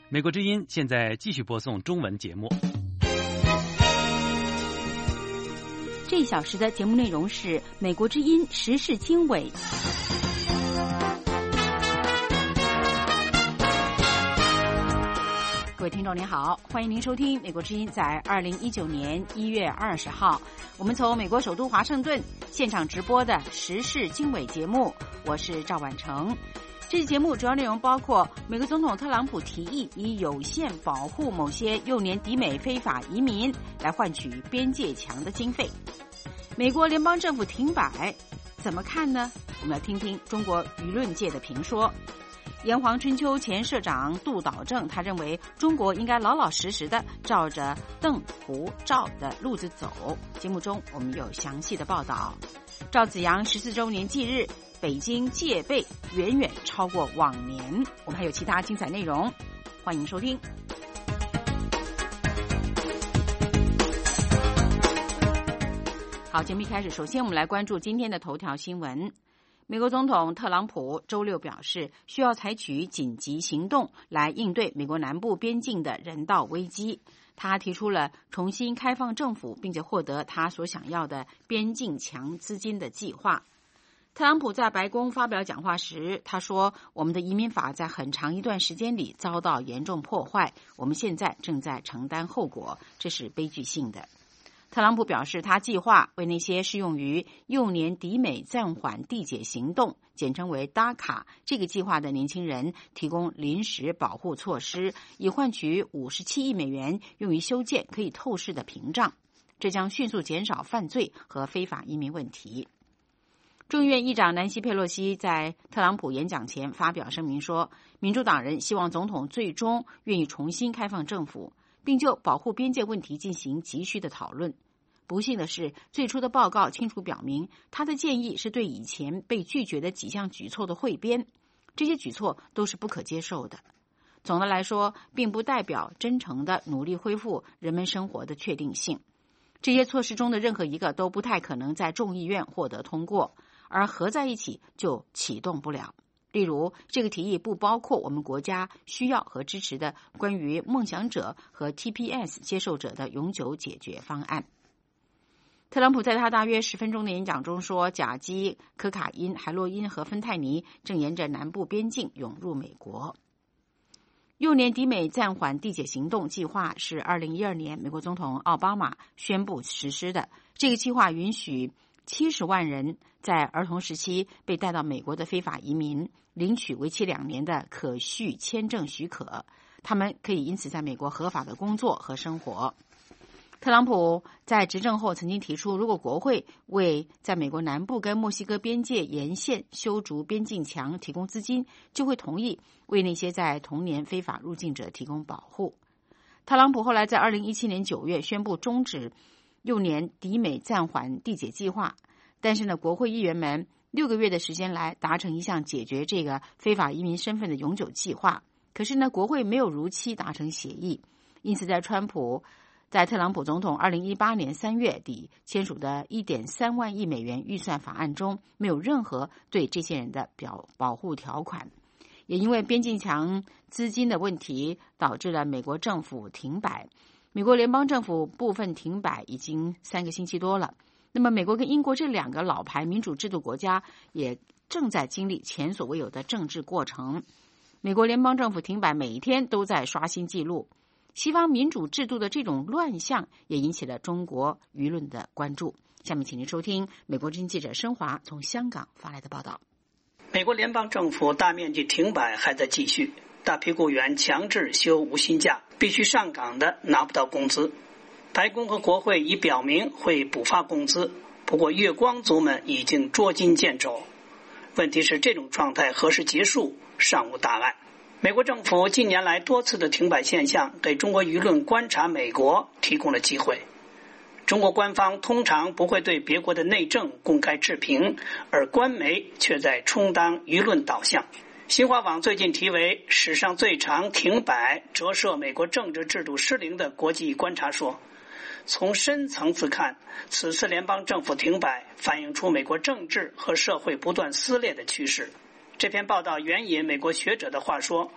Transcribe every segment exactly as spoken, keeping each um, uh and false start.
美国之音现在继续播送中文节目。 这一小时的节目内容是美国之音时事经纬。各位听众您好，欢迎您收听美国之音在二零一九年一月二十号，我们从美国首都华盛顿现场直播的时事经纬节目，我是赵婉成。这期节目主要内容包括美国总统特朗普提议以有限保护某些幼年抵美非法移民来换取边界墙的经费，美国联邦政府停摆怎么看呢？我们来听听中国舆论界的评说。炎黄春秋前社长杜导正，他认为中国应该老老实实的照着邓胡赵的路子走。节目中我们有详细的报道。赵紫阳十四周年忌日，北京戒备远远超过往年。我们还有其他精彩内容，欢迎收听。好，节目一开始，首先我们来关注今天的头条新闻。美国总统特朗普周六表示，需要采取紧急行动来应对美国南部边境的人道危机。他提出了重新开放政府，并且获得他所想要的边境墙资金的计划。特朗普在白宫发表讲话时，他说：“我们的移民法在很长一段时间里遭到严重破坏，我们现在正在承担后果，这是悲剧性的。”特朗普表示，他计划为那些适用于幼年抵美暂缓递解行动，简称为 D A C A 这个计划的年轻人提供临时保护措施，以换取五十七亿美元用于修建可以透视的屏障。这将迅速减少犯罪和非法移民问题。众议院议长南希·佩洛西在特朗普演讲前发表声明说，民主党人希望总统最终愿意重新开放政府，并就保护边界问题进行急需的讨论。不幸的是，最初的报告清楚表明，他的建议是对以前被拒绝的几项举措的汇编，这些举措都是不可接受的。总的来说，并不代表真诚的努力恢复人们生活的确定性。这些措施中的任何一个都不太可能在众议院获得通过，而合在一起就启动不了。例如，这个提议不包括我们国家需要和支持的关于梦想者和 T P S 接受者的永久解决方案。特朗普在他大约十分钟的演讲中说，甲基、可卡因、海洛因和芬太尼正沿着南部边境涌入美国。幼年抵美暂缓递解行动计划是二零一二年美国总统奥巴马宣布实施的。这个计划允许七十万人在儿童时期被带到美国的非法移民领取为期两年的可续签证许可，他们可以因此在美国合法的工作和生活。特朗普在执政后曾经提出，如果国会为在美国南部跟墨西哥边界沿线修筑边境墙提供资金，就会同意为那些在童年非法入境者提供保护。特朗普后来在二零一七年九月宣布终止幼年抵美暂缓递解计划，但是呢，国会议员们六个月的时间来达成一项解决这个非法移民身份的永久计划，可是呢，国会没有如期达成协议，因此在川普在特朗普总统二零一八年三月底签署的 一点三万亿美元预算法案中，没有任何对这些人的表保护条款。也因为边境墙资金的问题，导致了美国政府停摆。美国联邦政府部分停摆已经三个星期多了。那么美国跟英国这两个老牌民主制度国家也正在经历前所未有的政治过程。美国联邦政府停摆每一天都在刷新纪录。西方民主制度的这种乱象也引起了中国舆论的关注。下面请您收听美国之音记者申华从香港发来的报道。 美国联邦政府大面积停摆还在继续，大批雇员强制休无薪假，必须上岗的拿不到工资。白宫和国会已表明会补发工资，不过月光族们已经捉襟见肘。问题是这种状态何时结束尚无答案。美国政府近年来多次的停摆现象给中国舆论观察美国提供了机会。中国官方通常不会对别国的内政公开置评，而官媒却在充当舆论导向。新华网最近题为史上最长停摆折射美国政治制度失灵的国际观察说，从深层次看，此次联邦政府停摆反映出美国政治和社会不断撕裂的趋势。这篇报道援引美国学者的话说，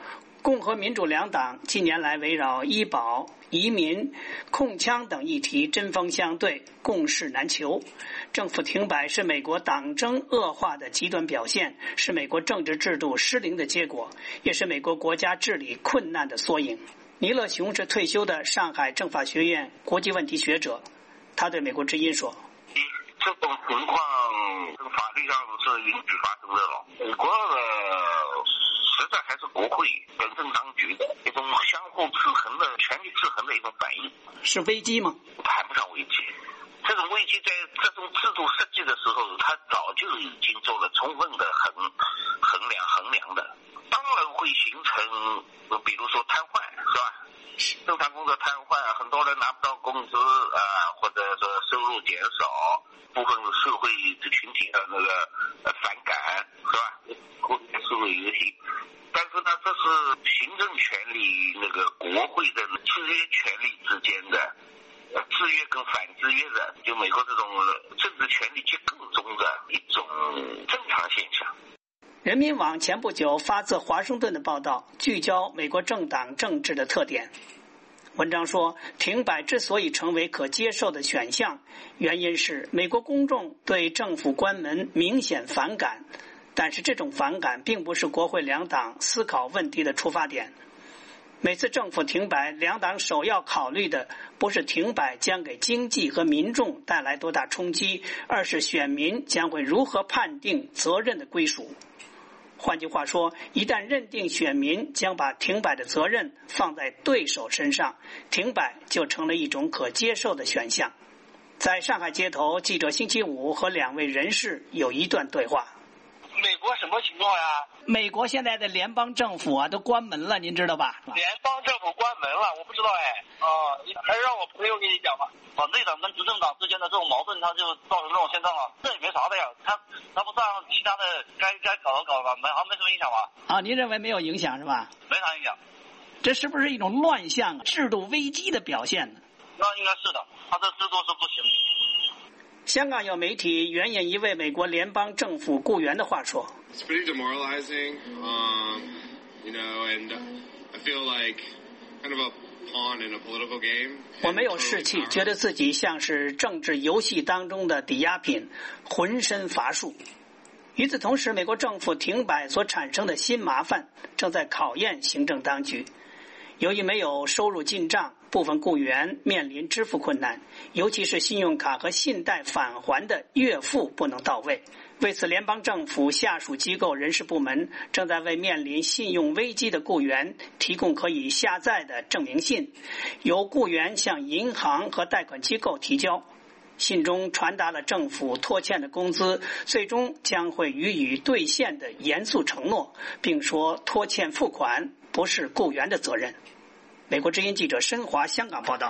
共和民主两党近年来围绕医保、移民、控枪等议题针锋相对，共事难求。政府停摆是美国党争恶化的极端表现，是美国政治制度失灵的结果，也是美国国家治理困难的缩影。尼勒雄是退休的上海政法学院国际问题学者，他对美国之音说： 这种情况这个法律上是允许发生的了。美国的实在还是国会本身当局的一种相互制衡的权力制衡的一种反应。 是危机吗？ 谈不上危机。这种危机在这种制度设计的时候，他早就已经做了充分的衡衡量衡量的。当然会形成，比如说瘫痪，是吧？正常工作瘫痪，很多人拿不到工资啊、呃，或者说收入减少，部分社会的群体的那个呃反感，是吧？国社会议题。但是呢，这是行政权力那个国会的制约权力之间的呃制约跟反制约的，就美国这种政治权力结构中的一种正常现象。 人民网前不久发自华盛顿的报道，聚焦美国政党政治的特点。文章说，停摆之所以成为可接受的选项，原因是美国公众对政府关门明显反感，但是这种反感并不是国会两党思考问题的出发点。每次政府停摆，两党首要考虑的不是停摆将给经济和民众带来多大冲击，而是选民将会如何判定责任的归属。换句话说，一旦认定选民将把停摆的责任放在对手身上，停摆就成了一种可接受的选项。在上海街头，记者星期五和两位人士有一段对话。 美国什么情况呀？ 美国现在的联邦政府啊都关门了，您知道吧？ 联邦政府关门了，我不知道哎。啊、呃，你还是让我朋友跟你讲吧。反对党跟执政党之间的这种矛盾，它就造成这种现状啊。这也没啥的呀，他他不让其他的该该搞的搞吧，没好像没什么影响吧？ 啊，您认为没有影响是吧？ 没啥影响。 这是不是一种乱象、制度危机的表现呢？ 那应该是的，他这制度是不行。 香港有媒体援引一位美国联邦政府雇员的话说 ：“It's pretty demoralizing, um, you know, and I feel like kind of a pawn in a political game.” 我没有士气，觉得自己像是政治游戏当中的抵押品，浑身乏术。与此同时，美国政府停摆所产生的新麻烦正在考验行政当局。由于没有收入进账，部分雇员面临支付困难，尤其是信用卡和信贷返还的月付不能到位。为此，联邦政府下属机构人事部门正在为面临信用危机的雇员提供可以下载的证明信，由雇员向银行和贷款机构提交。信中传达了政府拖欠的工资最终将会予以兑现的严肃承诺，并说拖欠付款不是雇员的责任。美国之音记者申华香港报道。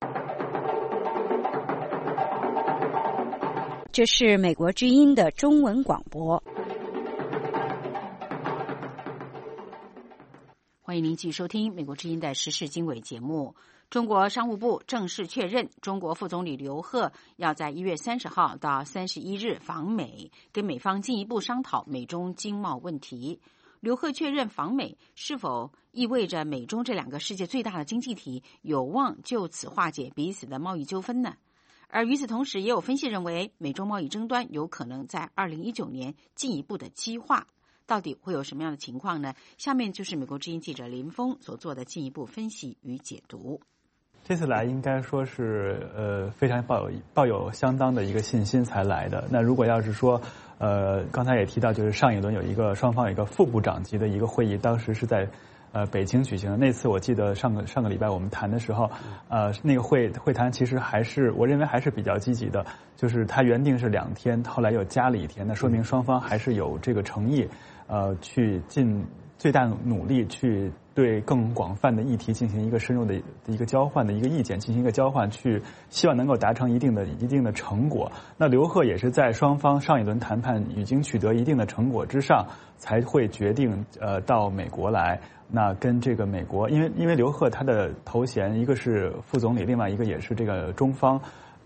这是美国之音的中文广播。欢迎您继续收听美国之音的时事经纬节目。中国商务部正式确认，中国副总理刘鹤要在一月三十号到三十一日访美，跟美方进一步商讨美中经贸问题。刘鹤确认访美是否意味着美中这两个世界最大的经济体有望就此化解彼此的贸易纠纷呢？而与此同时，也有分析认为，美中贸易争端有可能在二零一九年进一步的激化。到底会有什么样的情况呢？下面就是美国之音记者林峰所做的进一步分析与解读。 这次来应该说是呃非常抱有抱有相当的一个信心才来的。那如果要是说呃刚才也提到，就是上一轮有一个双方有一个副部长级的一个会议，当时是在呃北京举行的。那次我记得上个上个礼拜我们谈的时候，呃那个会会谈其实还是我认为还是比较积极的，就是它原定是两天，后来又加了一天，那说明双方还是有这个诚意，呃去尽最大努力去对更广泛的议题进行一个深入的一个交换的一个意见，进行一个交换，去希望能够达成一定的一定的成果。那刘鹤也是在双方上一轮谈判已经取得一定的成果之上，才会决定呃到美国来。那跟这个美国，因为因为刘鹤他的头衔一个是副总理，另外一个也是这个中方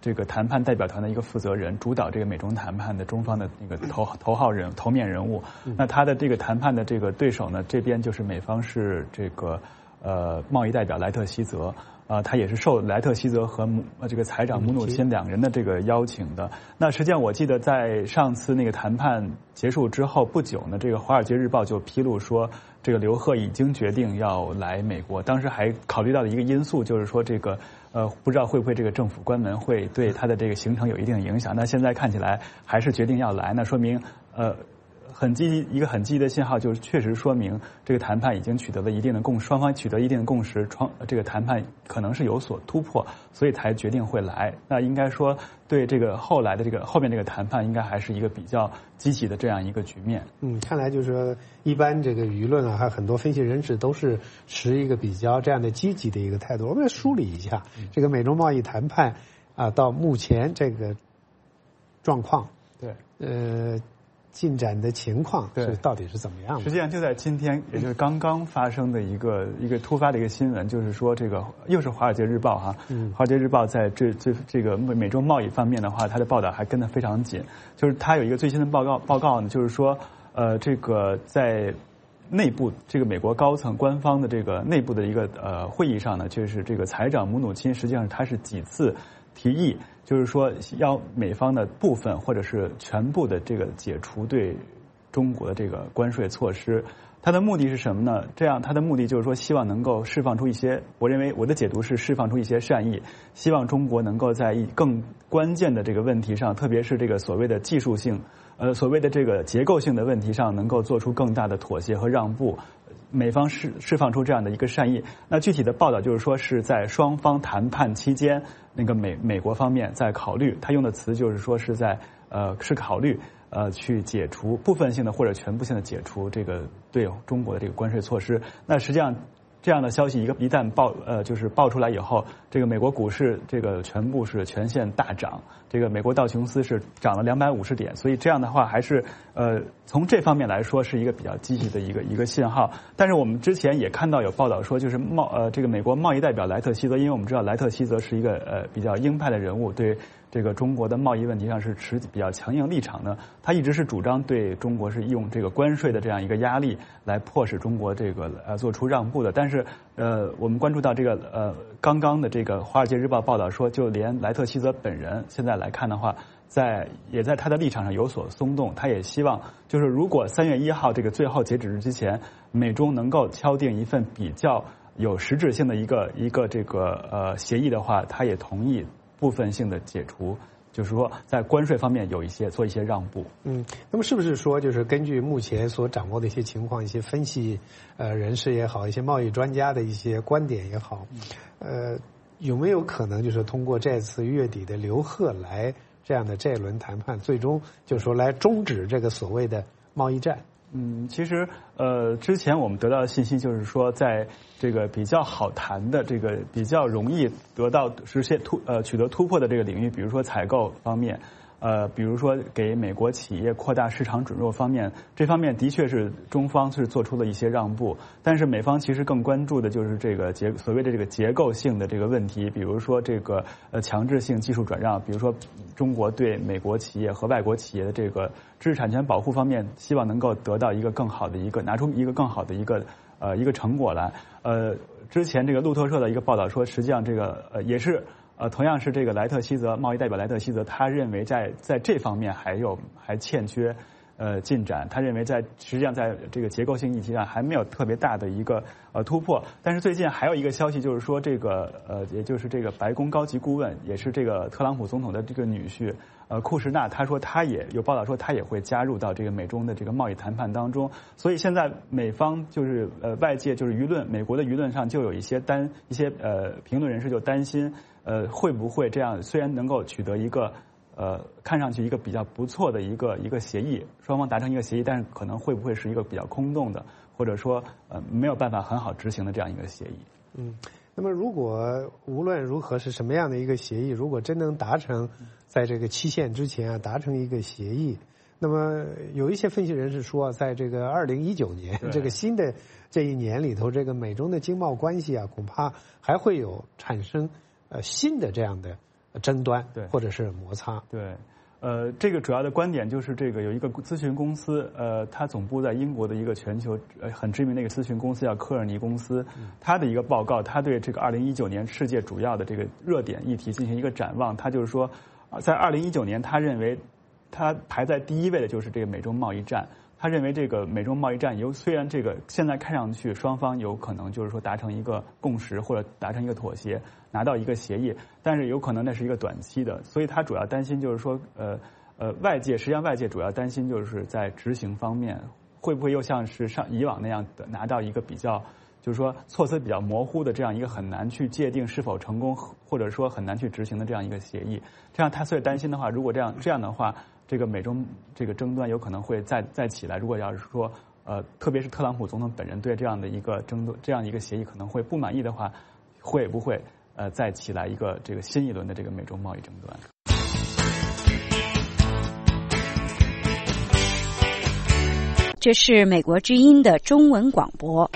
这个谈判代表团的一个负责人，主导这个美中谈判的中方的那个头头号人头面人物。那他的这个谈判的这个对手呢，这边就是美方是这个呃贸易代表莱特希泽。啊、呃，他也是受莱特希泽和姆呃这个财长姆努钦两人的这个邀请的。那实际上我记得在上次那个谈判结束之后不久呢，这个《华尔街日报》就披露说，这个刘鹤已经决定要来美国。当时还考虑到的一个因素就是说，这个呃不知道会不会这个政府关门会对他的这个行程有一定影响。那现在看起来还是决定要来，那说明呃。很积极，一个很积极的信号，就是确实说明这个谈判已经取得了一定的共，双方取得一定的共识，创这个谈判可能是有所突破，所以才决定会来。那应该说，对这个后来的这个后面这个谈判，应该还是一个比较积极的这样一个局面。 嗯，看来就是说，一般这个舆论啊，还有很多分析人士都是持一个比较这样的积极的一个态度。我们来梳理一下这个美中贸易谈判啊，到目前这个状况， 对， 呃。进展的情况是到底是怎么样的？ 实际上就在今天，也就是刚刚发生的一个一个突发的一个新闻，就是说这个又是《华尔街日报》哈，嗯，《华尔街日报》在这这这个美中贸易方面的话，它的报道还跟得非常紧。就是它有一个最新的报告报告呢，就是说呃这个在内部这个美国高层官方的这个内部的一个呃会议上呢，就是这个财长姆努钦实际上他是几次提议。就是说，要美方的部分或者是全部的这个解除对中国的这个关税措施，它的目的是什么呢？这样，它的目的就是说，希望能够释放出一些，我认为我的解读是释放出一些善意，希望中国能够在一更关键的这个问题上，特别是这个所谓的技术性，呃，所谓的这个结构性的问题上，能够做出更大的妥协和让步。美方释释放出这样的一个善意，那具体的报道就是说是在双方谈判期间，那个美美国方面在考虑，他用的词就是说是在呃是考虑呃去解除部分性的或者全部性的解除这个对中国的这个关税措施。那实际上这样的消息一个一旦爆呃就是爆出来以后，这个美国股市这个全部是全线大涨，这个美国道琼斯是涨了两百五十点，所以这样的话还是呃从这方面来说是一个比较积极的一个一个信号。但是我们之前也看到有报道说，就是贸呃这个美国贸易代表莱特希泽，因为我们知道莱特希泽是一个呃比较鹰派的人物，对这个中国的贸易问题上是持比较强硬立场的，他一直是主张对中国是用这个关税的这样一个压力来迫使中国这个呃做出让步的。但是呃我们关注到这个呃刚刚的这个《华尔街日报》报道说，就连莱特希泽本人现在来看的话，在也在他的立场上有所松动，他也希望就是如果三月一号这个最后截止日之前，美中能够敲定一份比较有实质性的一个一个这个呃协议的话，他也同意部分性的解除，就是说在关税方面有一些做一些让步。 嗯，那么是不是说就是根据目前所掌握的一些情况，一些分析呃人士也好，一些贸易专家的一些观点也好，呃有没有可能就是通过这次月底的刘鹤来这样的这一轮谈判，最终就是说来终止这个所谓的贸易战？ 嗯，其实呃，之前我们得到的信息就是说，在这个比较好谈的、这个比较容易得到实现突呃取得突破的这个领域，比如说采购方面，呃，比如说给美国企业扩大市场准入方面，这方面的确是中方是做出了一些让步，但是美方其实更关注的就是这个结所谓的这个结构性的这个问题，比如说这个呃强制性技术转让，比如说中国对美国企业和外国企业的这个知识产权保护方面，希望能够得到一个更好的一个拿出一个更好的一个呃一个成果来。呃，之前这个路透社的一个报道说，实际上这个呃也是。呃，同样是这个莱特希泽贸易代表莱特希泽，他认为在在这方面还有还欠缺呃进展。他认为在实际上在这个结构性议题上还没有特别大的一个呃突破。但是最近还有一个消息，就是说这个呃，也就是这个白宫高级顾问，也是这个特朗普总统的这个女婿呃库什纳，他说他也有报道说他也会加入到这个美中的这个贸易谈判当中。所以现在美方就是呃外界就是舆论，美国的舆论上就有一些担一些呃评论人士就担心。呃，会不会这样？虽然能够取得一个呃看上去一个比较不错的一个一个协议，双方达成一个协议，但是可能会不会是一个比较空洞的，或者说呃没有办法很好执行的这样一个协议？ 嗯，那么如果无论如何是什么样的一个协议，如果真能达成在这个期限之前啊达成一个协议，那么有一些分析人士说，在这个二零一九年这个新的这一年里头，这个美中的经贸关系啊，恐怕还会有产生。呃，新的这样的争端， 对， 或者是摩擦。 对。呃，这个主要的观点就是这个有一个咨询公司，呃，它总部在英国的一个全球呃很知名的一个咨询公司叫科尔尼公司，它的一个报告，它对这个二零一九年世界主要的这个热点议题进行一个展望。它就是说，在二零一九年，他认为他排在第一位的就是这个美中贸易战。他认为这个美中贸易战有虽然这个现在看上去双方有可能就是说达成一个共识或者达成一个妥协，拿到一个协议，但是有可能那是一个短期的，所以他主要担心就是说呃呃外界实际上外界主要担心就是在执行方面会不会又像是上以往那样的拿到一个比较就是说措辞比较模糊的这样一个很难去界定是否成功或者说很难去执行的这样一个协议。这样他所以担心的话，如果这样这样的话，这个美中这个争端有可能会再再起来。如果要是说呃，特别是特朗普总统本人对这样的一个争端、这样一个协议可能会不满意的话，会不会呃再起来一个这个新一轮的这个美中贸易争端？ 这是美国之音的中文广播。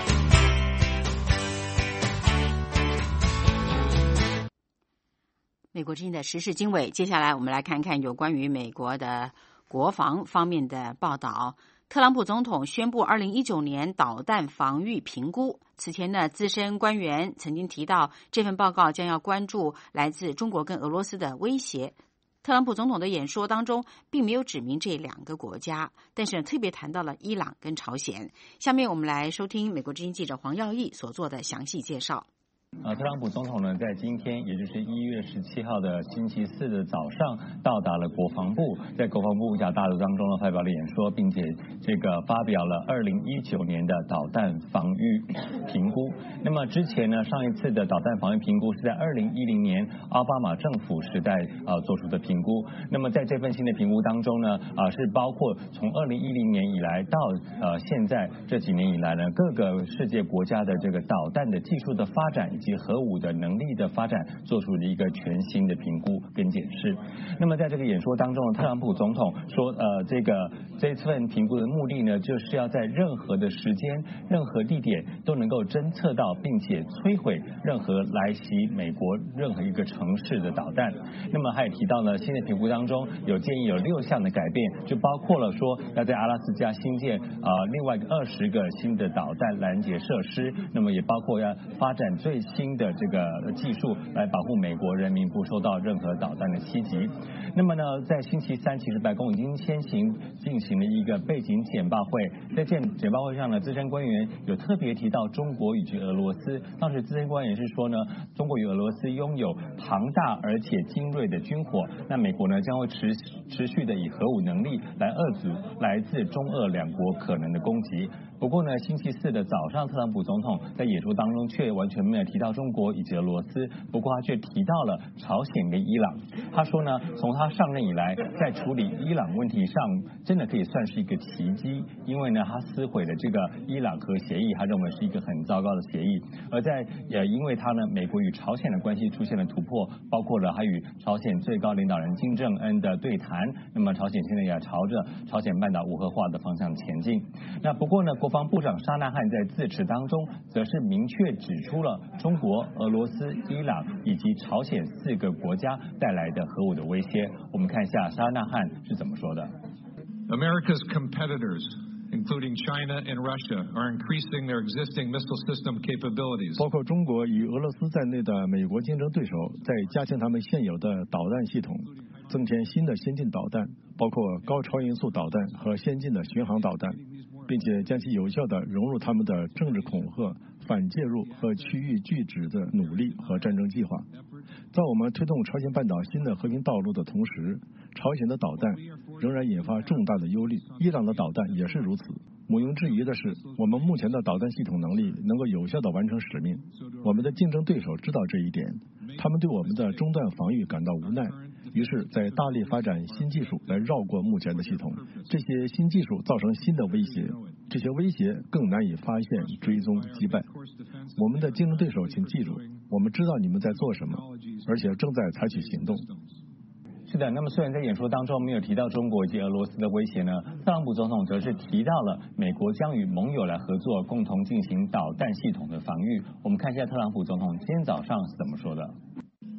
美国之音的时事经纬，接下来我们来看看有关于美国的国防方面的报道。特朗普总统宣布二零一九年导弹防御评估。此前呢，资深官员曾经提到，这份报告将要关注来自中国跟俄罗斯的威胁。特朗普总统的演说当中并没有指明这两个国家，但是特别谈到了伊朗跟朝鲜。下面我们来收听美国之音记者黄耀义所做的详细介绍。 呃，特朗普总统呢，在今天，也就是一月十七号的星期四的早上，到达了国防部，在国防部五角大楼当中呢，发表了演说，并且这个发表了二零一九年的导弹防御评估。那么之前呢，上一次的导弹防御评估是在二零一零年奥巴马政府时代呃做出的评估。那么在这份新的评估当中呢，啊、呃、是包括从二零一零年以来到呃现在这几年以来呢，各个世界国家的这个导弹的技术的发展以及核武的能力的发展做出了一个全新的评估跟检视。那么在这个演说当中，特朗普总统说，呃，这个这份评估的目的呢，就是要在任何的时间、任何地点都能够侦测到，并且摧毁任何来袭美国任何一个城市的导弹。那么还也提到呢，新的评估当中有建议有六项的改变，就包括了说要在阿拉斯加新建啊、呃、另外二十个新的导弹拦截设施，那么也包括要发展最新的这个技术来保护美国人民不受到任何导弹的袭击。那么呢，在星期三，其实白宫已经先行进行了一个背景简报会，在简简报会上呢，资深官员有特别提到中国以及俄罗斯。当时资深官员是说呢，中国与俄罗斯拥有庞大而且精锐的军火，那美国呢将会持持续的以核武能力来遏阻来自中俄两国可能的攻击。不过呢，星期四的早上，特朗普总统在演说当中却完全没有提到中国以及俄罗斯，不过他却提到了朝鲜跟伊朗。他说呢，从他上任以来，在处理伊朗问题上，真的可以算是一个奇迹，因为呢，他撕毁了这个伊朗核协议，他认为是一个很糟糕的协议。而在呃，因为他呢，美国与朝鲜的关系出现了突破，包括了他与朝鲜最高领导人金正恩的对谈，那么朝鲜现在也朝着朝鲜半岛无核化的方向前进。那不过呢，国防部长沙纳汉在致辞当中，则是明确指出了中国、俄罗斯、伊朗以及朝鲜四个国家带来的核武的威胁。我们看一下沙纳汉是怎么说的。 America's competitors, including China and Russia, are increasing their existing missile system capabilities. 包括中国与俄罗斯在内的美国竞争对手在加强他们现有的导弹系统，增添新的先进导弹，包括高超音速导弹和先进的巡航导弹，并且将其有效地融入他们的政治恐吓、反介入和区域拒止的努力和战争计划。在我们推动朝鲜半岛新的和平道路的同时，朝鲜的导弹仍然引发重大的忧虑，伊朗的导弹也是如此。毋庸置疑的是，我们目前的导弹系统能力能够有效地完成使命。我们的竞争对手知道这一点，他们对我们的中断防御感到无奈，于是在大力发展新技术来绕过目前的系统。这些新技术造成新的威胁，这些威胁更难以发现、追踪、击败。我们的竞争对手，请记住，我们知道你们在做什么，而且正在采取行动。 是的，那么虽然在演说当中没有提到中国以及俄罗斯的威胁呢，特朗普总统则是提到了美国将与盟友来合作，共同进行导弹系统的防御。我们看一下特朗普总统今天早上是怎么说的。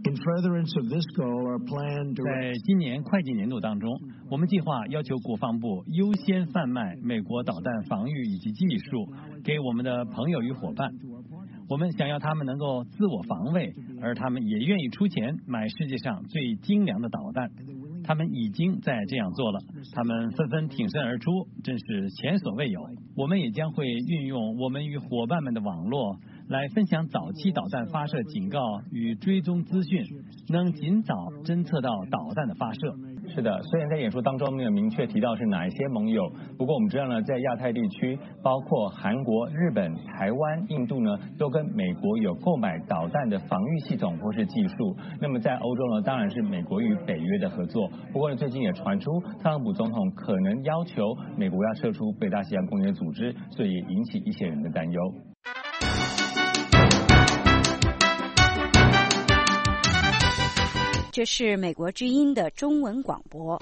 In furtherance of this goal, our plan 在今年会计年度当中，我们计划要求国防部优先贩卖美国导弹防御以及技术给我们的朋友与伙伴。我们想要他们能够自我防卫，而他们也愿意出钱买世界上最精良的导弹。他们已经在这样做了，他们纷纷挺身而出，真是前所未有。我们也将会运用我们与伙伴们的网络来分享早期导弹发射警告与追踪资讯，能尽早侦测到导弹的发射。是的，虽然在演说当中没有明确提到是哪一些盟友，不过我们知道呢，在亚太地区，包括韩国、日本、台湾、印度呢，都跟美国有购买导弹的防御系统或是技术。那么在欧洲呢，当然是美国与北约的合作。不过呢，最近也传出特朗普总统可能要求美国要撤出北大西洋公约组织，所以也引起一些人的担忧。 这是美国之音的中文广播。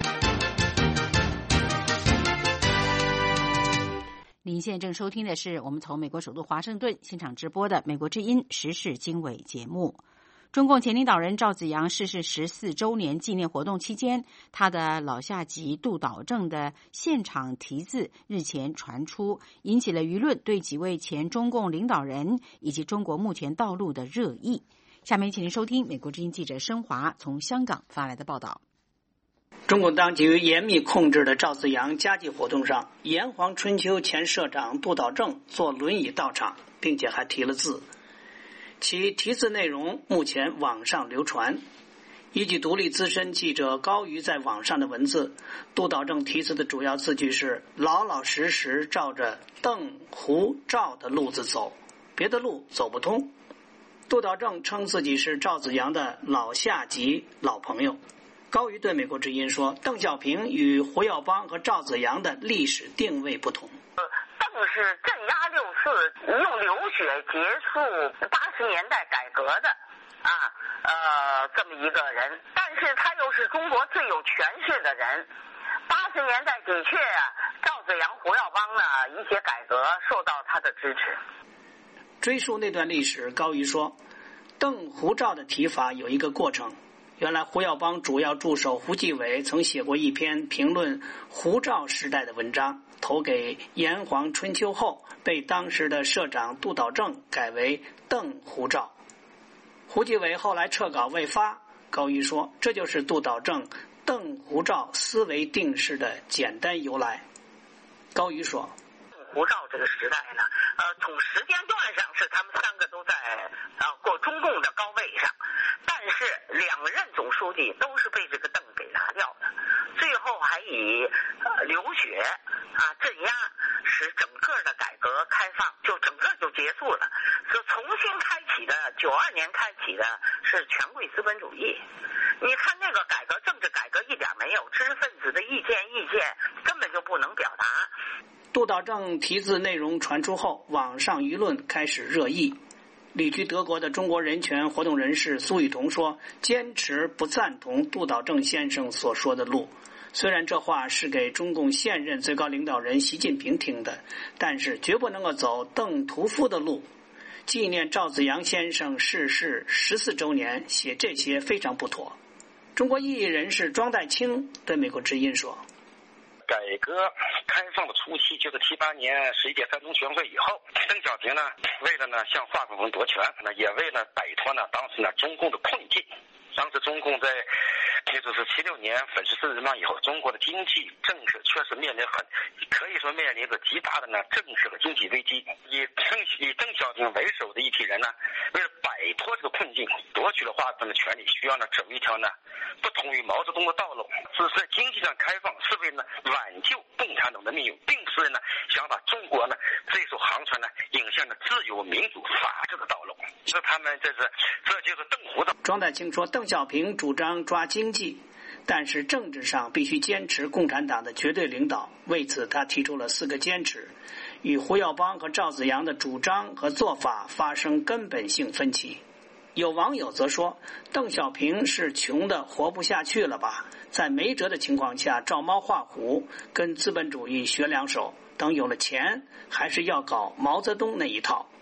您现在正收听的是我们从美国首都华盛顿现场直播的美国之音时事经纬节目。中共前领导人赵紫阳逝世十四周年纪念活动期间，他的老下级杜导正的现场题字日前传出，引起了舆论对几位前中共领导人以及中国目前道路的热议。下面请您收听美国之音记者申华从香港发来的报道。 中共当局严密控制的赵紫阳家祭活动上，炎黄春秋前社长杜导正坐轮椅到场，并且还题了字。其题字内容目前网上流传。依据独立资深记者高瑜在网上的文字，杜导正题字的主要字句是老老实实照着邓胡赵的路子走，别的路走不通。杜导正称自己是赵紫阳的老下级老朋友。高瑜对美国之音说，邓小平与胡耀邦和赵紫阳的历史定位不同。 邓是镇压六四，用流血结束八十年代改革的啊呃这么一个人，但是他又是中国最有权势的人。八十年代的确啊，赵紫阳、胡耀邦呢一些改革受到他的支持。 追溯那段历史，高瑜说，邓胡赵的提法有一个过程。原来胡耀邦主要助手胡继伟曾写过一篇评论胡赵时代的文章，投给炎黄春秋后，被当时的社长杜导正改为邓胡赵。胡继伟后来撤稿未发，高瑜说，这就是杜导正邓胡赵思维定式的简单由来。高瑜说， 胡赵这个时代呢，呃，从时间段上是他们三个都在呃过中共的高位上，但是两任总书记都是被这个邓给拿掉的，最后还以呃流血啊镇压，使整个的改革开放就整个就结束了。所重新开启的九二年开启的是权贵资本主义。你看那个改革政治改革一点没有，知识分子的意见意见根本就不能表达。 杜导正题字内容传出后，网上舆论开始热议。旅居德国的中国人权活动人士苏雨桐说，坚持不赞同杜导正先生所说的路。虽然这话是给中共现任最高领导人习近平听的，但是绝不能够走邓屠夫的路。纪念赵紫阳先生逝世十四周年，写这些非常不妥。中国异议人士庄代清对美国之音说， 改革开放的初期，就是七八年十一届三中全会以后，邓小平呢，为了呢向华国锋夺权，那也为了摆脱呢当时呢中共的困境。当时中共在也就是七六年粉饰太平以后，中国的经济政治确实面临很可以说面临一个极大的呢政治和经济危机。以邓以邓小平为首的一批人呢，为了摆脱这个困境，夺取了华国锋的权利，需要呢走一条呢不同于毛泽东的道路，只是经济上开放，是为了挽救共产党的命运，并不是呢想把中国呢这艘航船呢引向了自由民主法治的道路。这他们这是这就是邓胡的。 庄代清说，邓小平主张抓经济，但是政治上必须坚持共产党的绝对领导。为此他提出了四个坚持，与胡耀邦和赵紫阳的主张和做法发生根本性分歧。有网友则说，邓小平是穷的活不下去了吧，在没辙的情况下照猫画虎，跟资本主义学两手，等有了钱还是要搞毛泽东那一套。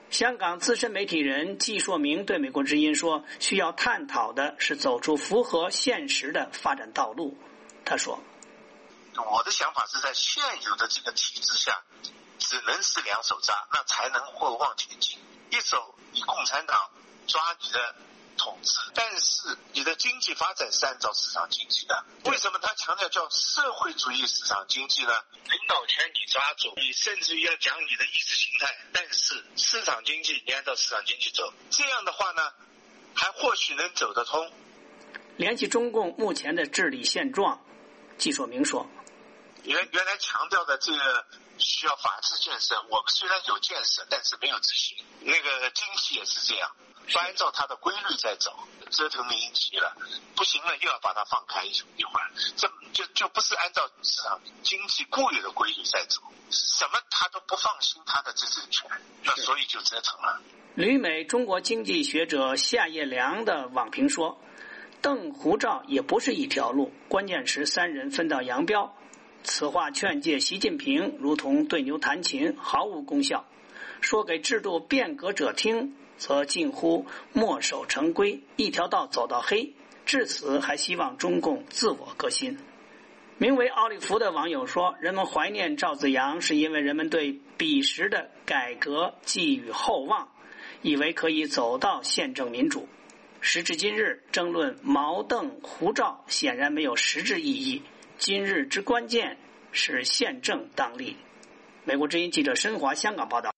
香港资深媒体人季硕明对美国之音说，需要探讨的是走出符合现实的发展道路。他说， 我的想法是在现有的这个体制下，只能是两手抓，那才能会往前进。一手以共产党抓你的统治，但是你的经济发展是按照市场经济的。为什么他强调叫社会主义市场经济呢？领导权你抓住，你甚至于要讲你的意识形态，但是市场经济你按照市场经济走，这样的话呢，还或许能走得通。 联系中共目前的治理现状，季硕明说， 原原来强调的这个需要法治建设，我虽然有建设，但是没有执行。那个经济也是这样，不按照它的规律在走，折腾民营企业了，不行了又要把它放开一一会儿，这就就不是按照市场经济固有的规律在走，什么他都不放心他的执政权，那所以就折腾了。 旅美中国经济学者夏业良的网评说，邓胡赵也不是一条路，关键是三人分道扬镳。此话劝诫习近平如同对牛弹琴，毫无功效。说给制度变革者听，则近乎墨守成规，一条道走到黑，至此还希望中共自我革新。名为奥利弗的网友说，人们怀念赵紫阳是因为人们对彼时的改革寄予厚望，以为可以走到宪政民主。时至今日，争论毛邓胡赵显然没有实质意义，今日之关键是宪政当立。美国之音记者申华香港报道。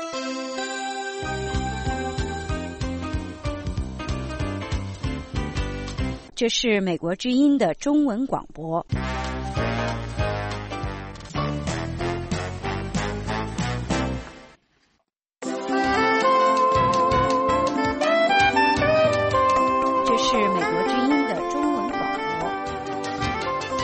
这是美国之音的中文广播。这是美国之音的中文广播。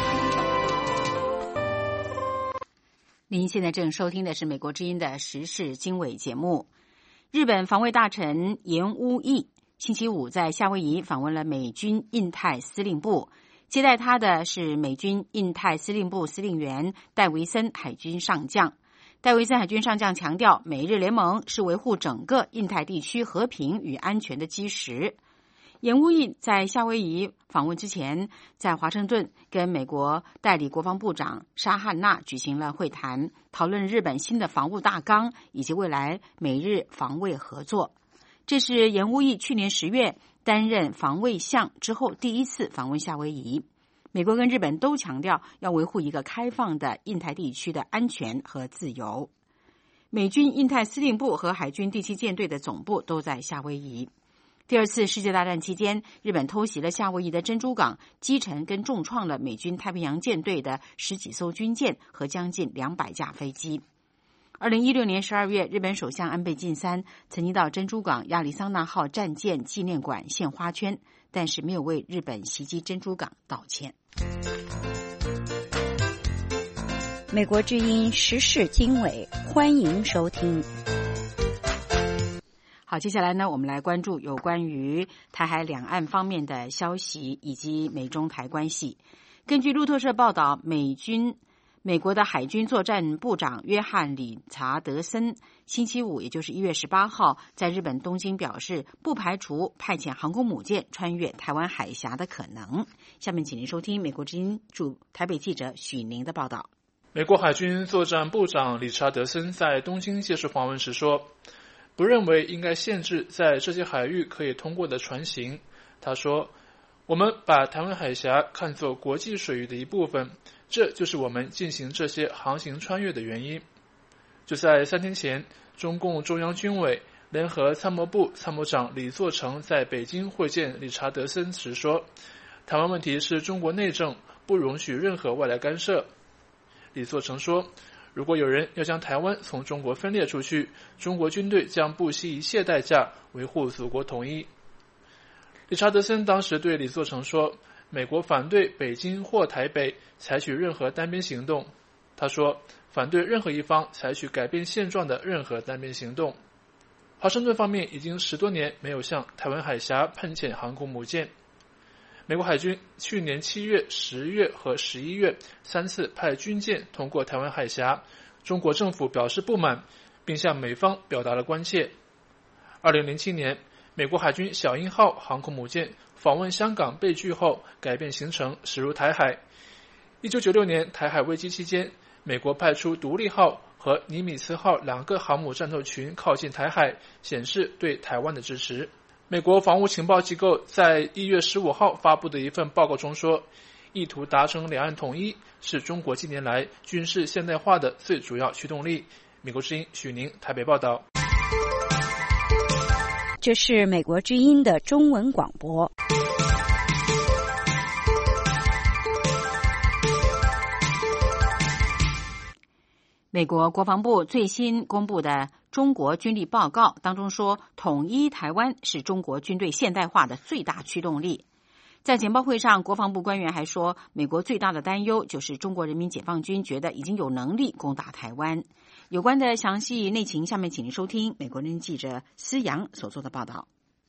您现在正收听的是美国之音的时事经纬节目。日本防卫大臣岩屋义星期五在夏威夷访问了美军印太司令部，接待他的是美军印太司令部司令员戴维森海军上将。戴维森海军上将强调，美日联盟是维护整个印太地区和平与安全的基石。岩屋义在夏威夷访问之前，在华盛顿跟美国代理国防部长沙汉纳举行了会谈，讨论日本新的防务大纲以及未来美日防卫合作。这是岩屋义去年十月担任防卫相之后第一次访问夏威夷。美国跟日本都强调要维护一个开放的印太地区的安全和自由。美军印太司令部和海军第七舰队的总部都在夏威夷。第二次世界大战期间，日本偷袭了夏威夷的珍珠港，击沉跟重创了美军太平洋舰队的十几艘军舰和将近两百架飞机。二零一六年十二月，日本首相安倍晋三曾经到珍珠港亚利桑那号战舰纪念馆献花圈，但是没有为日本袭击珍珠港道歉。 美国之音时事经纬，欢迎收听。 好，接下来呢，我们来关注有关于台海两岸方面的消息以及美中台关系。根据路透社报道，美军美国的海军作战部长约翰·理查德森星期五，也就是一月十八号，在日本东京表示，不排除派遣航空母舰穿越台湾海峡的可能。下面请您收听美国之音驻台北记者许宁的报道。 美国海军作战部长理查德森在东京接受访问时说，不认为应该限制在这些海域可以通过的船型。他说，我们把台湾海峡看作国际水域的一部分，这就是我们进行这些航行穿越的原因。就在三天前，中共中央军委联合参谋部参谋长李作成在北京会见理查德森时说，台湾问题是中国内政，不容许任何外来干涉。李作成说，如果有人要将台湾从中国分裂出去，中国军队将不惜一切代价维护祖国统一。理查德森当时对李作成说，美国反对北京或台北采取任何单边行动。他说，反对任何一方采取改变现状的任何单边行动。华盛顿方面已经十多年没有向台湾海峡派遣航空母舰。美国海军去年七月、十月和十一月三次派军舰通过台湾海峡，中国政府表示不满，并向美方表达了关切。 二零零七年，美国海军小鹰号航空母舰访问香港被拒后，改变行程驶入台海。一九九六年台海危机期间，美国派出独立号和尼米兹号两个航母战斗群靠近台海，显示对台湾的支持。美国防务情报机构在一月十五号发布的一份报告中说，意图达成两岸统一是中国近年来军事现代化的最主要驱动力。美国之音许宁台北报道。 这是美国之音的中文广播。 美国国防部最新公布的中国军力报告当中说，统一台湾是中国军队现代化的最大驱动力。在简报会上，国防部官员还说，美国最大的担忧就是中国人民解放军觉得已经有能力攻打台湾。有关的详细内情，下面请您收听美国人记者施洋所做的报道。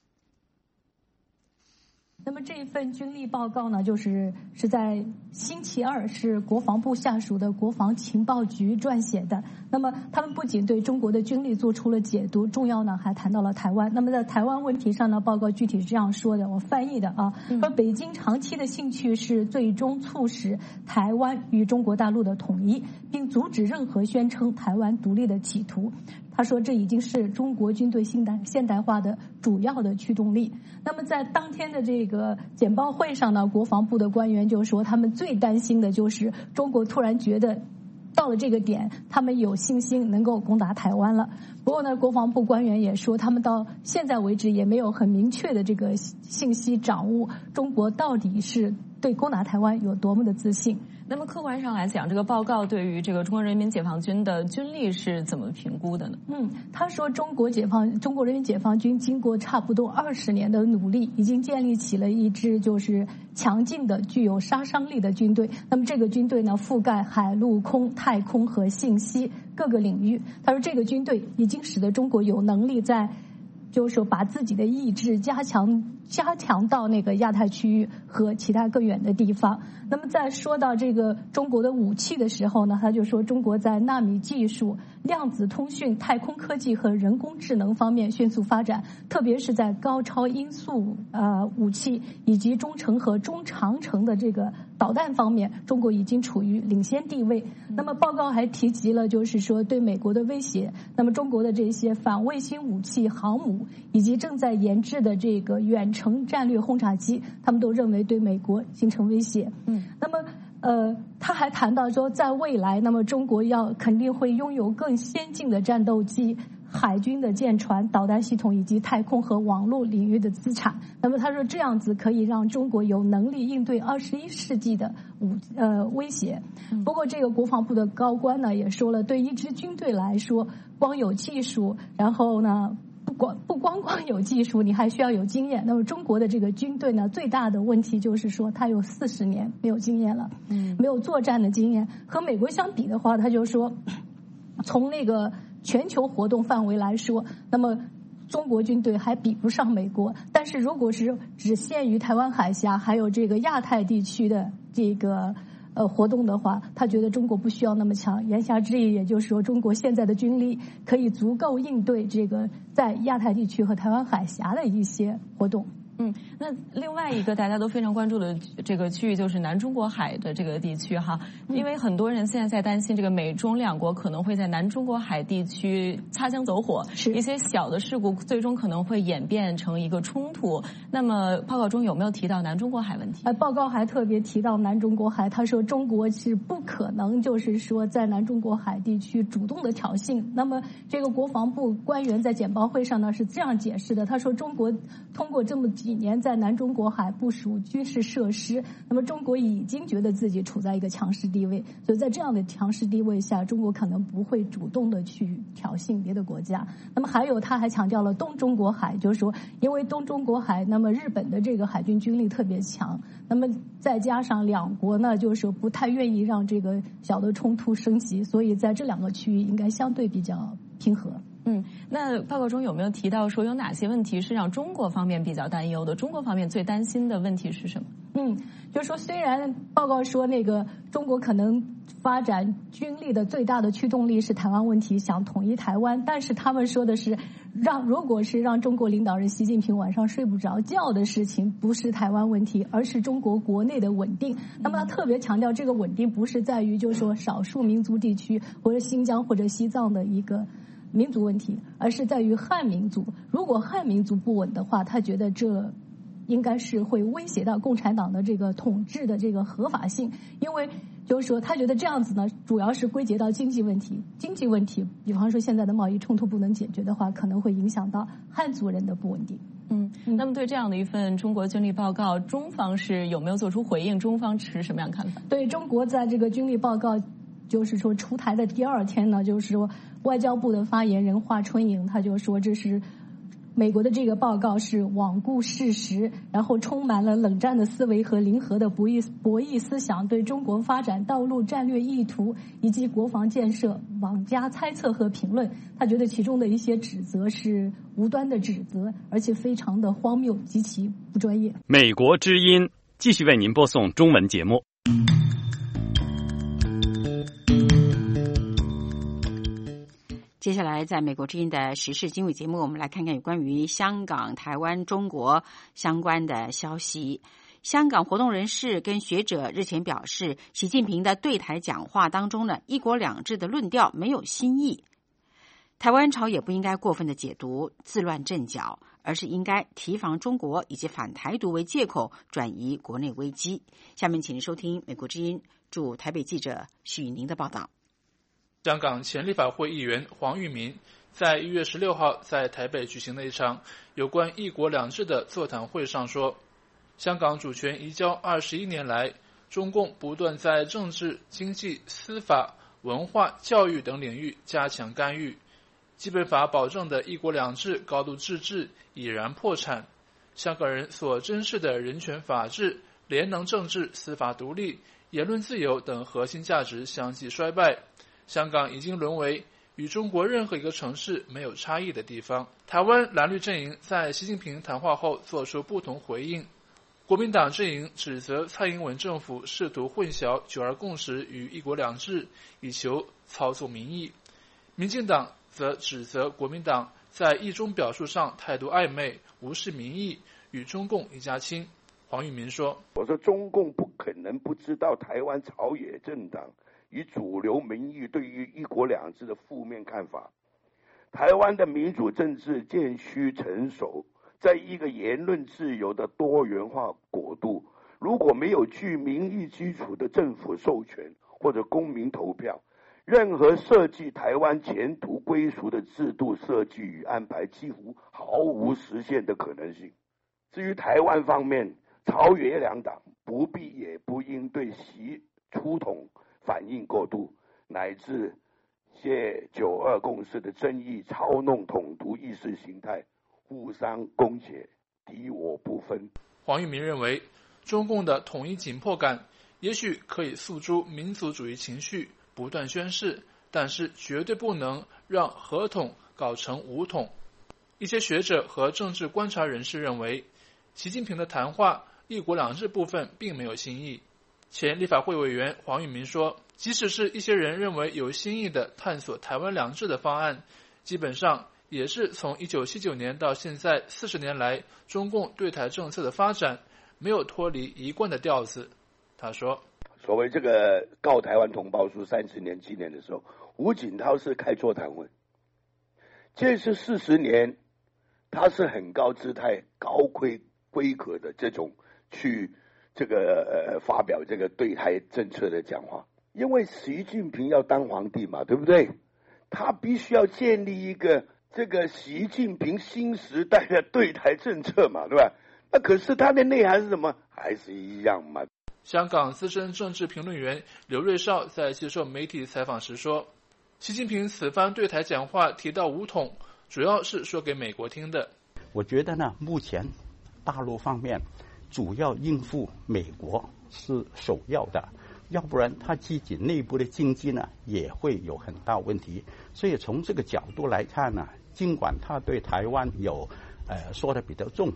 那么这份军力报告呢，就是是在星期二是国防部下属的国防情报局撰写的。那么他们不仅对中国的军力做出了解读，重要呢还谈到了台湾。那么在台湾问题上呢，报告具体是这样说的，我翻译的啊，说北京长期的兴趣是最终促使台湾与中国大陆的统一，并阻止任何宣称台湾独立的企图。他说这已经是中国军队现代现代化的主要的驱动力。那么在当天的这个简报会上呢，国防部的官员就说，他们最担心的就是中国突然觉得到了这个点，他们有信心能够攻打台湾了。不过呢，国防部官员也说，他们到现在为止也没有很明确的这个信息掌握，中国到底是对攻打台湾有多么的自信。 那么客观上来讲，这个报告对于这个中国人民解放军的军力是怎么评估的呢？ 嗯，他说中国解放中国人民解放军经过差不多二十年的努力，已经建立起了一支就是强劲的、具有杀伤力的军队。那么这个军队呢，覆盖海陆空、太空和信息各个领域。他说这个军队已经使得中国有能力在就是说把自己的意志加强加强到那个亚太区域和其他更远的地方。那么在说到这个中国的武器的时候呢，他就说中国在纳米技术、量子通讯、太空科技和人工智能方面迅速发展，特别是在高超音速呃武器以及中程和中长程的这个导弹方面，中国已经处于领先地位。那么报告还提及了就是说对美国的威胁，那么中国的这些反卫星武器、航母以及正在研制的这个远程战略轰炸机，他们都认为对美国形成威胁。嗯，那么呃，他还谈到说，在未来，那么中国要肯定会拥有更先进的战斗机、海军的舰船、导弹系统以及太空和网络领域的资产。那么他说这样子可以让中国有能力应对二十一世纪的武呃威胁。不过这个国防部的高官呢也说了，对一支军队来说，光有技术，然后呢不光不光光有技术，你还需要有经验。那么中国的这个军队呢，最大的问题就是说，它有四十年没有经验了，嗯，没有作战的经验。和美国相比的话，他就说，从那个全球活动范围来说，那么中国军队还比不上美国。但是如果是只限于台湾海峡还有这个亚太地区的这个呃活动的话，他觉得中国不需要那么强。言下之意，也就是说，中国现在的军力可以足够应对这个在亚太地区和台湾海峡的一些活动。 嗯，那另外一个大家都非常关注的这个区域就是南中国海的这个地区哈，因为很多人现在在担心这个美中两国可能会在南中国海地区擦枪走火，一些小的事故最终可能会演变成一个冲突。那么报告中有没有提到南中国海问题？ 呃，报告还特别提到南中国海，他说中国是不可能就是说在南中国海地区主动的挑衅。那么这个国防部官员在简报会上呢是这样解释的，他说中国通过这么几年在南中国海部署军事设施，那么中国已经觉得自己处在一个强势地位，所以在这样的强势地位下，中国可能不会主动的去挑衅别的国家。那么还有他还强调了东中国海，就是说因为东中国海，那么日本的这个海军军力特别强，那么再加上两国呢就是说不太愿意让这个小的冲突升级，所以在这两个区域应该相对比较平和。 嗯，那报告中有没有提到说有哪些问题是让中国方面比较担忧的？中国方面最担心的问题是什么？ 嗯，就是说虽然报告说那个中国可能发展军力的最大的驱动力是台湾问题，想统一台湾，但是他们说的是让如果是让中国领导人习近平晚上睡不着觉的事情，不是台湾问题，而是中国国内的稳定。那么他特别强调这个稳定不是在于就是说少数民族地区或者新疆或者西藏的一个民族问题，而是在于汉民族。如果汉民族不稳的话，他觉得这应该是会威胁到共产党的这个统治的这个合法性，因为就是说他觉得这样子呢，主要是归结到经济问题。经济问题，比方说现在的贸易冲突不能解决的话，可能会影响到汉族人的不稳定。 嗯，那么对这样的一份中国军力报告，中方是有没有做出回应？中方持什么样看法？ 对中国在这个军力报告就是说出台的第二天呢，就是说外交部的发言人华春莹他就说这是美国的这个报告是罔顾事实，然后充满了冷战的思维和零和的博弈博弈思想，对中国发展道路战略意图以及国防建设妄加猜测和评论。他觉得其中的一些指责是无端的指责，而且非常的荒谬，极其不专业。 美国之音继续为您播送中文节目。 接下来，在美国之音的时事经纬节目，我们来看看有关于香港、台湾、中国相关的消息。香港活动人士跟学者日前表示，习近平的对台讲话当中呢，一国两制的论调没有新意。台湾朝野不应该过分的解读、自乱阵脚，而是应该提防中国以及反台独为借口转移国内危机。下面请您收听美国之音驻台北记者许宁的报道。 香港前立法会议员黄玉民在一月十六号在台北举行的一场有关一国两制的座谈会上说，香港主权移交二十一年来，中共不断在政治、经济、司法、文化、教育等领域加强干预，基本法保证的一国两制高度自治已然破产，香港人所珍视的人权法治、联能政治、司法独立、言论自由等核心价值相继衰败，香港已经沦为与中国任何一个城市没有差异的地方。台湾蓝绿阵营在习近平谈话后做出不同回应，国民党阵营指责蔡英文政府试图混淆九二共识与一国两制，以求操纵民意。民进党则指责国民党在一中表述上态度暧昧，无视民意，与中共一家亲。黄玉民说， 我说中共不可能不知道台湾朝野政党与主流民意对于一国两制的负面看法。台湾的民主政治渐趋成熟，在一个言论自由的多元化国度，如果没有具民意基础的政府授权或者公民投票，任何设计台湾前途归属的制度设计与安排几乎毫无实现的可能性。至于台湾方面，朝野两党不必也不应对习出统反应过度，乃至借九二共识的争议操弄统独意识形态，互相攻讦，敌我不分。 黄玉民认为，中共的统一紧迫感也许可以诉诸民族主义情绪，不断宣示，但是绝对不能让合统搞成武统。一些学者和政治观察人士认为，习近平的谈话一国两制部分并没有新意。前立法会委员黄玉民说，即使是一些人认为有新意的探索台湾两制的方案，基本上也是从一九七九年到现在四十年来中共对台政策的发展没有脱离一贯的调子。他说， 所谓这个告台湾同胞书三十年纪念的时候，胡锦涛是开座谈会，这是四十年，他是很高姿态、高规规格的这种去这个呃发表这个对台政策的讲话，因为习近平要当皇帝嘛，对不对？他必须要建立一个这个习近平新时代的对台政策嘛，对吧？那可是他的内涵是什么？还是一样嘛。 香港资深政治评论员刘瑞绍在接受媒体采访时说，习近平此番对台讲话提到武统，主要是说给美国听的。 我觉得呢，目前大陆方面主要应付美国是首要的，要不然他自己内部的经济呢也会有很大问题。所以从这个角度来看呢，尽管他对台湾有呃说的比较重，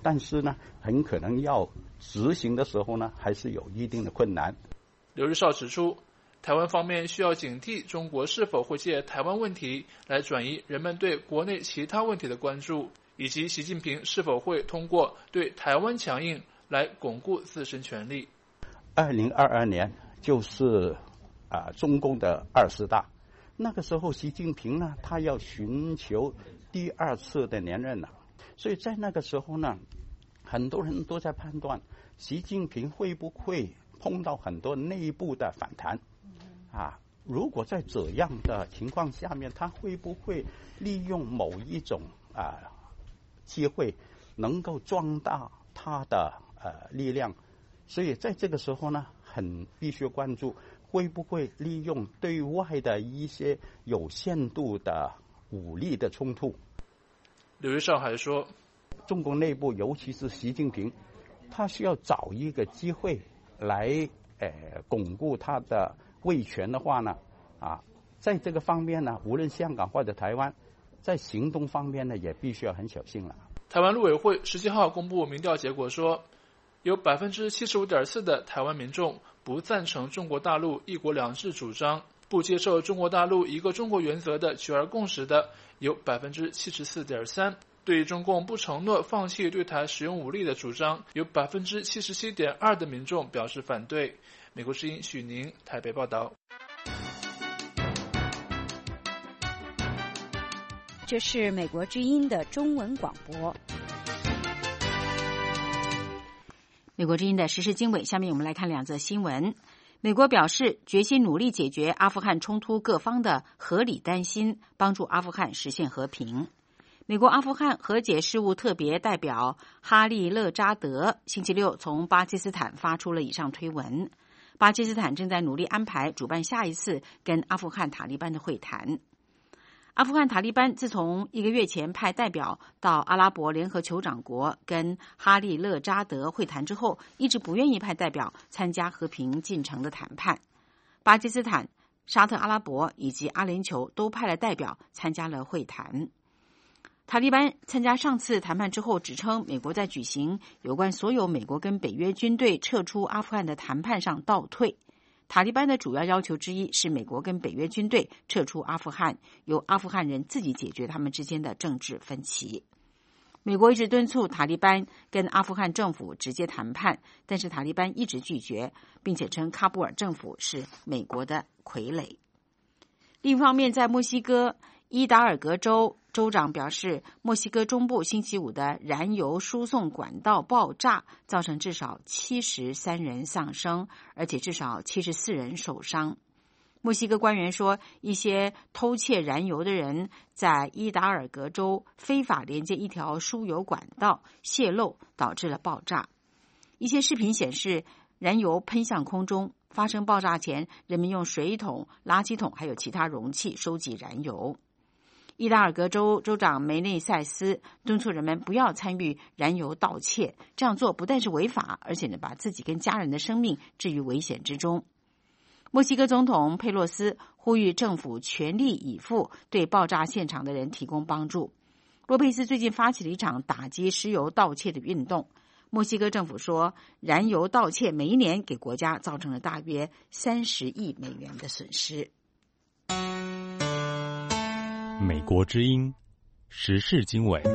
但是呢，很可能要执行的时候呢，还是有一定的困难。 刘日绍指出，台湾方面需要警惕中国是否会借台湾问题来转移人们对国内其他问题的关注，以及习近平是否会通过对台湾强硬来巩固自身权力。 二零二二年就是啊、呃、中共的二十大，那个时候习近平呢，他要寻求第二次的连任了，所以在那个时候呢，很多人都在判断习近平会不会碰到很多内部的反弹啊。如果在这样的情况下面，他会不会利用某一种啊机会，能够壮大他的呃力量？所以在这个时候呢，很必须关注会不会利用对外的一些有限度的武力的冲突。 刘日绍还说， 中国内部尤其是习近平，他需要找一个机会来呃巩固他的威权的话呢，啊，在这个方面呢，无论香港或者台湾，在行动方面呢，也必须要很小心了。 台湾陆委会十七号公布民调结果说，有百分之七十五点四的台湾民众不赞成中国大陆一国两制主张，不接受中国大陆一个中国原则的九二共识的有百分之七十四点三，对于中共不承诺放弃对台使用武力的主张，有百分之七十七点二的民众表示反对。美国之音许宁台北报道。 这是美国之音的中文广播。 美国之音的时事经纬，下面我们来看两则新闻。美国表示决心努力解决阿富汗冲突各方的合理担心，帮助阿富汗实现和平。美国阿富汗和解事务特别代表哈利勒扎德星期六从巴基斯坦发出了以上推文。巴基斯坦正在努力安排主办下一次跟阿富汗塔利班的会谈。阿富汗塔利班自从一个月前派代表到阿拉伯联合酋长国跟哈利勒扎德会谈之后，一直不愿意派代表参加和平进程的谈判。巴基斯坦、沙特阿拉伯以及阿联酋都派了代表参加了会谈。塔利班参加上次谈判之后，指称美国在举行有关所有美国跟北约军队撤出阿富汗的谈判上倒退。塔利班的主要要求之一是美国跟北约军队撤出阿富汗，由阿富汗人自己解决他们之间的政治分歧。美国一直敦促塔利班跟阿富汗政府直接谈判，但是塔利班一直拒绝，并且称喀布尔政府是美国的傀儡。另一方面，在墨西哥伊达尔格州，州长表示，墨西哥中部星期五的燃油输送管道爆炸，造成至少七十三人丧生，而且至少七十四人受伤。墨西哥官员说，一些偷窃燃油的人在伊达尔格州非法连接一条输油管道泄漏，导致了爆炸。一些视频显示，燃油喷向空中。发生爆炸前，人们用水桶、垃圾桶还有其他容器收集燃油。伊达尔格州州长梅内塞斯敦促人们不要参与燃油盗窃，这样做不但是违法，而且呢把自己跟家人的生命置于危险之中。墨西哥总统佩洛斯呼吁政府全力以赴对爆炸现场的人提供帮助。洛佩斯最近发起了一场打击石油盗窃的运动。墨西哥政府说，燃油盗窃每一年给国家造成了大约三十亿美元的损失。 美国之音时事经纬。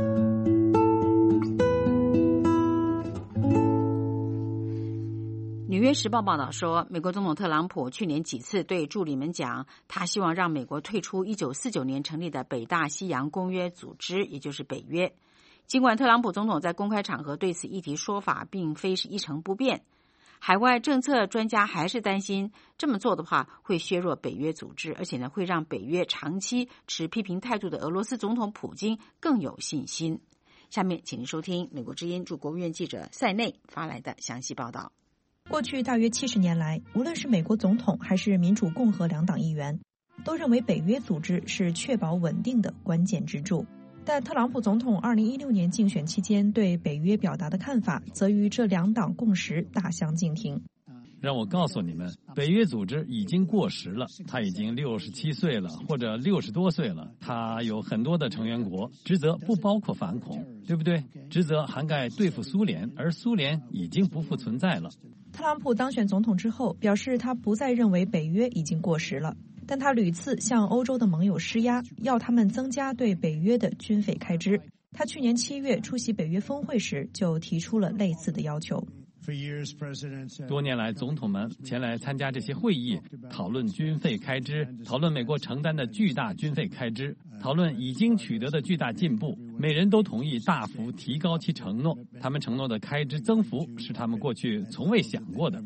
纽约时报报道说，美国总统特朗普去年几次对助理们讲，他希望让美国退出一九四九年成立的北大西洋公约组织，也就是北约。尽管特朗普总统在公开场合对此议题说法并非是一成不变，海外政策专家还是担心这么做的话会削弱北约组织，而且呢会让北约长期持批评态度的俄罗斯总统普京更有信心。下面请您收听美国之音驻国务院记者塞内发来的详细报道。 过去大约七十年来，无论是美国总统还是民主共和两党议员，都认为北约组织是确保稳定的关键支柱。但特朗普总统二零一六年竞选期间对北约表达的看法，则与这两党共识大相径庭。 让我告诉你们，北约组织已经过时了，它已经六十七岁了，或者六十多岁了。它有很多的成员国，职责不包括反恐，对不对？职责涵盖对付苏联，而苏联已经不复存在了。 特朗普当选总统之后，表示他不再认为北约已经过时了，但他屡次向欧洲的盟友施压，要他们增加对北约的军费开支。他去年七月出席北约峰会时就提出了类似的要求。 多年来，总统们前来参加这些会议，讨论军费开支，讨论美国承担的巨大军费开支，讨论已经取得的巨大进步。每人都同意大幅提高其承诺，他们承诺的开支增幅是他们过去从未想过的。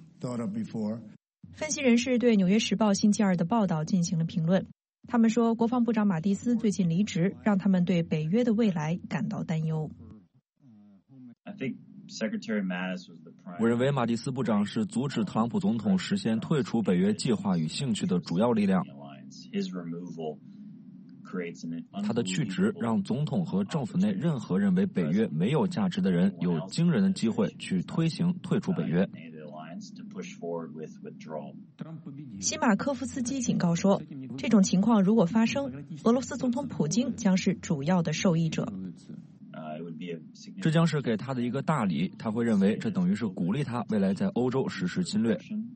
分析人士对《纽约时报》星期二的报道进行了评论。他们说，国防部长马蒂斯最近离职，让他们对北约的未来感到担忧。 我认为马蒂斯部长是阻止特朗普总统实现退出北约计划与兴趣的主要力量。他的去职让总统和政府内任何认为北约没有价值的人有惊人的机会去推行退出北约。 西马科夫斯基警告说，这种情况如果发生，俄罗斯总统普京将是主要的受益者。 这将是给他的一个大礼，他会认为这等于是鼓励他未来在欧洲实施侵略。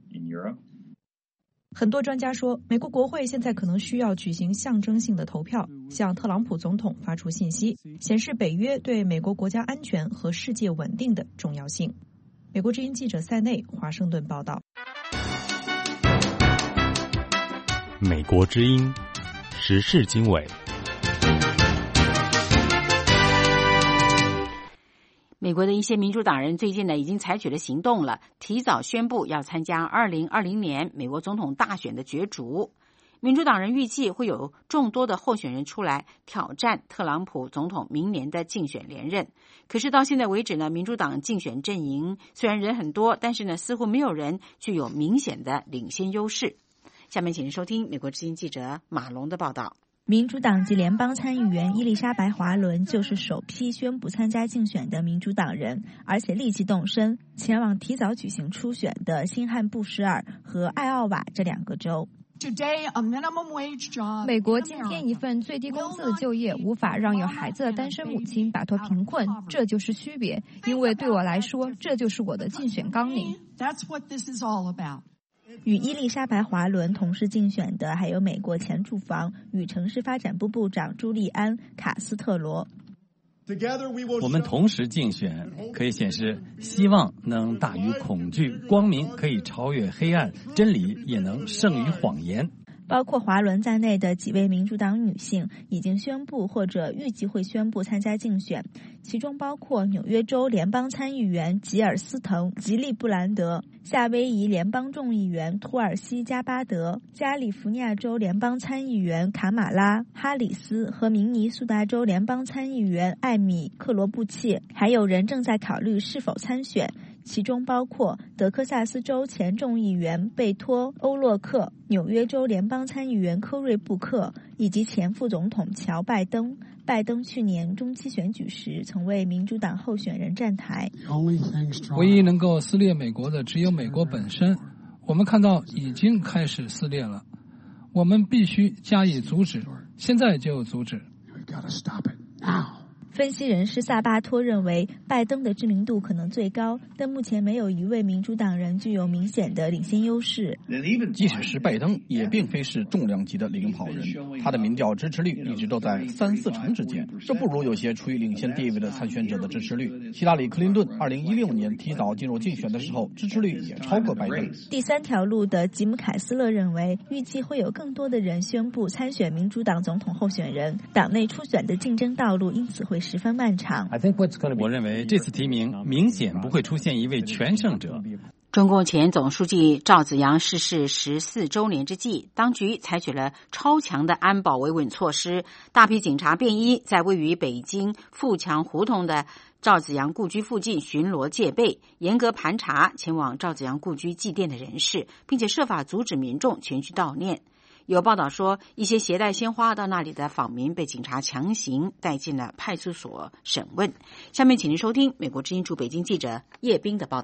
很多专家说，美国国会现在可能需要举行象征性的投票，向特朗普总统发出信息，显示北约对美国国家安全和世界稳定的重要性。美国之音记者塞内华盛顿报道。 美国之音时事经纬。 美国的一些民主党人最近呢已经采取了行动了，提早宣布要参加二零二零年美国总统大选的角逐。民主党人预计会有众多的候选人出来挑战特朗普总统明年的竞选连任。可是到现在为止呢，民主党竞选阵营虽然人很多，但是呢似乎没有人具有明显的领先优势。下面请收听美国之音记者马龙的报道。 民主党籍联邦参议员伊丽莎白·华伦就是首批宣布参加竞选的民主党人，而且立即动身前往提早举行初选的新罕布什尔和艾奥瓦这两个州。 美国今天一份最低工资的就业无法让有孩子的单身母亲摆脱贫困，这就是区别。因为对我来说，这就是我的竞选纲领。 与伊丽莎白·华伦同时竞选的还有美国前住房与城市发展部部长朱利安·卡斯特罗。 我们同时竞选，可以显示希望能大于恐惧，光明可以超越黑暗，真理也能胜于谎言。 包括华伦在内的几位民主党女性已经宣布或者预计会宣布参加竞选，其中包括纽约州联邦参议员吉尔斯滕·吉利布兰德、夏威夷联邦众议员托尔西加巴德、加利福尼亚州联邦参议员卡马拉·哈里斯和明尼苏达州联邦参议员艾米·克罗布切，还有人正在考虑是否参选，其中包括德克萨斯州前众议员贝托·欧洛克、纽约州联邦参议员科瑞布克以及前副总统乔·拜登。拜登去年中期选举时曾为民主党候选人站台。 唯一能够撕裂美国的只有美国本身，我们看到已经开始撕裂了，我们必须加以阻止，现在就阻止。 分析人士萨巴托认为，拜登的知名度可能最高，但目前没有一位民主党人具有明显的领先优势。 即使是拜登，也并非是重量级的领跑人，他的民调支持率一直都在三四成之间，这不如有些处于领先地位的参选者的支持率。希拉里·克林顿二零一六年提早进入竞选的时候，支持率也超过拜登。 第三条路的吉姆·凯斯勒认为，预计会有更多的人宣布参选民主党总统候选人，党内初选的竞争道路因此会十分漫长。 我认为这次提名明显不会出现一位全胜者。 中共前总书记赵紫阳逝世十四周年之际，当局采取了超强的安保维稳措施，大批警察便衣在位于北京富强胡同的赵紫阳故居附近巡逻戒备，严格盘查前往赵紫阳故居祭奠的人士，并且设法阻止民众前去悼念。有报道说，一些携带鲜花到那里的访民被警察强行带进了派出所审问。下面请您收听美国之音驻北京记者叶冰的报道。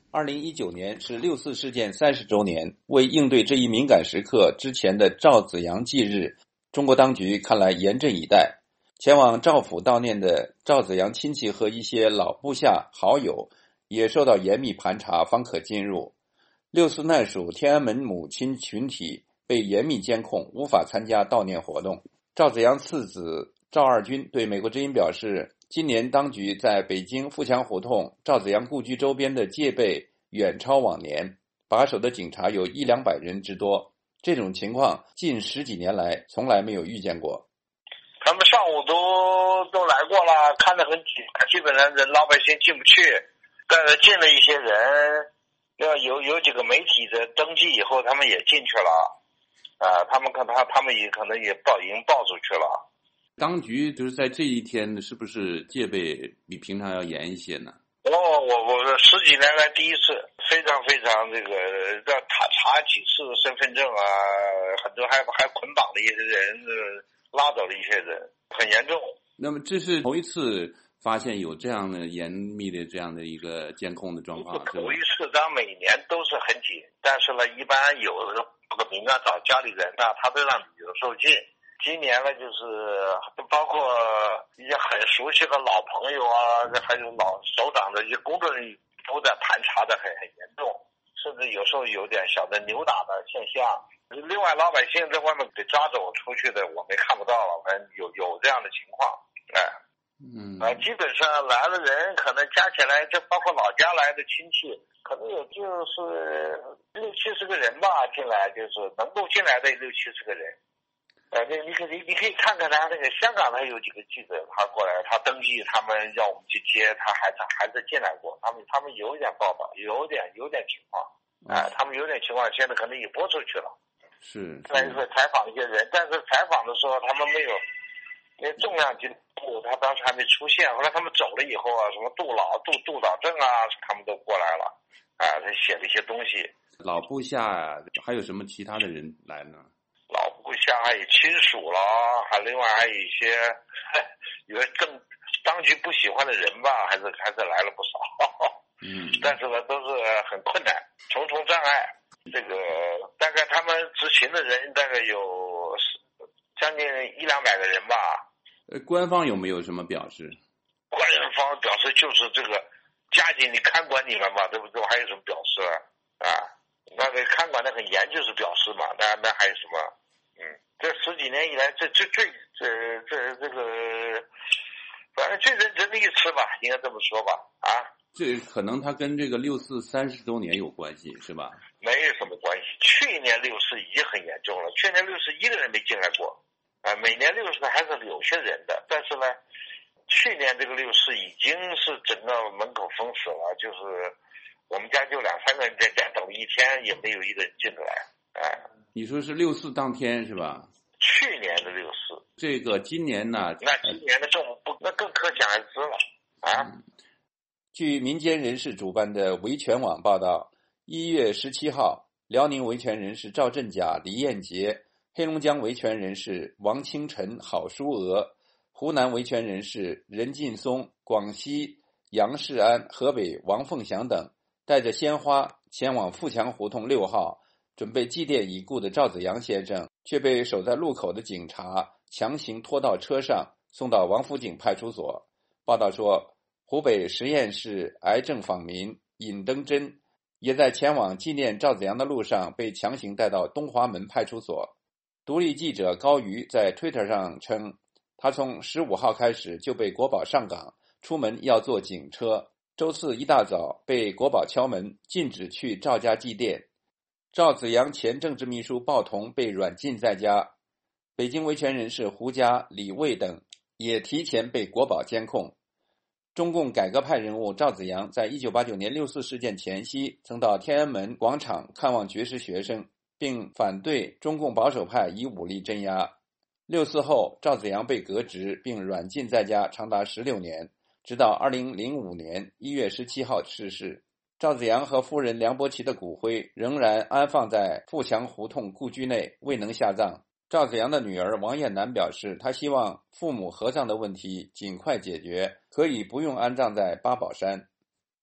二零一九年是六四事件三十周年，为应对这一敏感时刻，之前的赵紫阳忌日，中国当局看来严阵以待。前往赵府悼念的赵紫阳亲戚和一些老部下好友也受到严密盘查，方可进入。六四难属天安门母亲群体被严密监控，无法参加悼念活动。赵紫阳次子赵二军对美国之音表示，今年当局在北京富强胡同赵紫阳故居周边的戒备远超往年，把守的警察有一两百人之多，这种情况近十几年来从来没有遇见过。 他们上午都都来过了，看得很紧，基本上人老百姓进不去，但是进了一些人，要有有几个媒体的登记以后，他们也进去了，啊、呃，他们可他他们也可能也报已经报出去了。 当局就是在这一天，是不是戒备比平常要严一些呢？ 哦，我我十几年来第一次，非常非常这个要查查几次身份证啊，很多还还捆绑了一些人。拉走了一些人，很严重。 那么这是头一次发现有这样的严密的这样的一个监控的状况，是吧？ 头一次，当然每年都是很紧，但是呢，一般有这个民啊找家里人啊，他都让旅游受禁。今年呢，就是包括一些很熟悉的老朋友啊，还有老首长的一些工作人员都在盘查的很很严重，甚至有时候有点小的扭打的现象。另外，老百姓在外面被抓走出去的，我们看不到了，反正有有这样的情况，哎， 嗯， 啊，基本上来的人可能加起来，这包括老家来的亲戚，可能也就是六七十个人吧，进来就是能够进来的六七十个人。呃，你你可以你可以看看他那个香港他有几个记者，他过来，他登记，他们要我们去接，他还他还是进来过，他们他们有点报道，有点有点情况，哎、呃，他们有点情况，现在可能也播出去了。 是， 再就是采访一些人，但是采访的时候他们没有，因为重量级部他当时还没出现，后来他们走了以后啊，什么杜老、杜杜导正啊，他们都过来了，啊，他写了一些东西。 老部下啊，还有什么其他的人来呢？ 老部下还有亲属了，还另外还有一些有些政当局不喜欢的人吧，还是还是来了不少。 嗯， 但是呢，都是很困难，重重障碍。这个大概他们执勤的人大概有将近一两百个人吧。 呃，官方有没有什么表示？ 官方表示就是这个加紧你看管你们嘛，对不对？还有什么表示啊？啊，那个看管的很严就是表示嘛，那那还有什么？嗯，这十几年以来，这这最这这这个，反正最认真的一次吧，应该这么说吧？啊。 这可能它跟这个六四三十周年有关系，是吧？ 没有什么关系。去年六四已经很严重了，去年六四一个人没进来过，啊、呃，每年六四还是有些人的，但是呢，去年这个六四已经是整个门口封死了，就是我们家就两三个人在家等一天，也没有一个人进来，哎、呃。 你说是六四当天是吧？ 去年的六四。 这个今年呢？ 那今年的更不，那更可想而知了，啊。 嗯，据民间人士主办的维权网报道，一月十七号，辽宁维权人士赵振甲、李艳杰，黑龙江维权人士王清晨、郝淑娥，湖南维权人士任劲松，广西杨世安，河北王凤祥等，带着鲜花前往富强胡同六号，准备祭奠已故的赵紫阳先生，却被守在路口的警察强行拖到车上，送到王府井派出所。报道说，湖北十堰市癌症访民尹登珍也在前往纪念赵紫阳的路上被强行带到东华门派出所。独立记者高瑜在推特上称，他从十五号开始就被国保上岗，出门要坐警车，周四一大早被国保敲门，禁止去赵家祭奠。赵紫阳前政治秘书鲍同被软禁在家，北京维权人士胡佳、李卫等也提前被国保监控。中共改革派人物赵紫阳在一九八九年六四事件前夕曾到天安门广场看望绝食学生，并反对中共保守派以武力镇压。六四后，赵紫阳被革职并软禁在家长达十六年，直到二零零五年一月十七号逝世。赵紫阳和夫人梁伯琪的骨灰仍然安放在富强胡同故居内，未能下葬。赵紫阳的女儿王艳楠表示，她希望父母合葬的问题尽快解决，可以不用安葬在八宝山。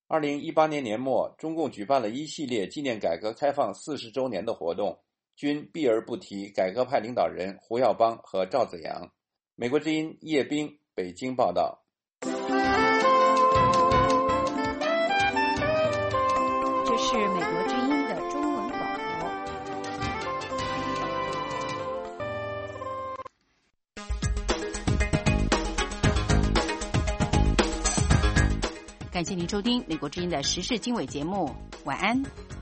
二零一八年年末，中共举办了一系列纪念改革开放四十周年的活动，均避而不提改革派领导人胡耀邦和赵紫阳。美国之音叶冰北京报道。 这是美国之音的中文广播。 感谢您收听美国之音的时事经纬节目，晚安。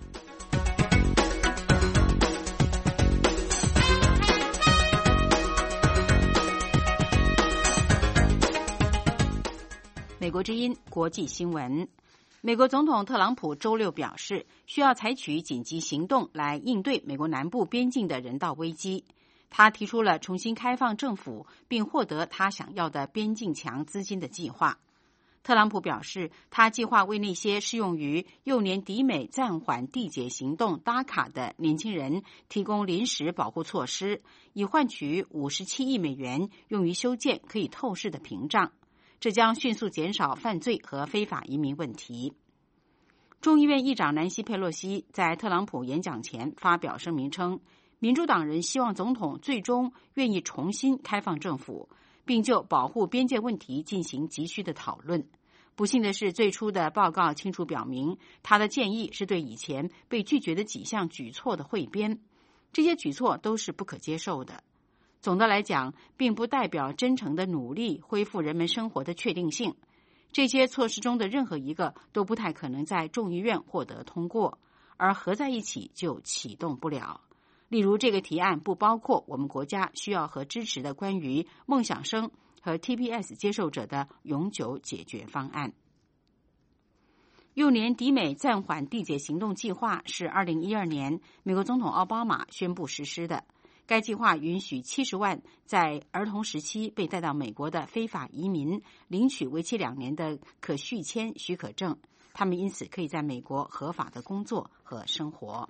美国之音国际新闻。美国总统特朗普周六表示，需要采取紧急行动来应对美国南部边境的人道危机。他提出了重新开放政府并获得他想要的边境墙资金的计划。特朗普表示，他计划为那些适用于幼年抵美暂缓递解行动打卡的年轻人提供临时保护措施，以换取五十七亿美元用于修建可以透视的屏障。这将迅速减少犯罪和非法移民问题。众议院议长南希·佩洛西在特朗普演讲前发表声明称，民主党人希望总统最终愿意重新开放政府，并就保护边界问题进行急需的讨论。不幸的是，最初的报告清楚表明，他的建议是对以前被拒绝的几项举措的汇编，这些举措都是不可接受的。总的来讲，并不代表真诚的努力恢复人们生活的确定性。这些措施中的任何一个都不太可能在众议院获得通过，而合在一起就启动不了。例如，这个提案不包括我们国家需要和支持的关于梦想生和 T P S 接受者的永久解决方案。幼年抵美暂缓递解行动计划是二零一二年美国总统奥巴马宣布实施的。该计划允许七十万在儿童时期被带到美国的非法移民领取为期两年的可续签许可证，他们因此可以在美国合法的工作和生活。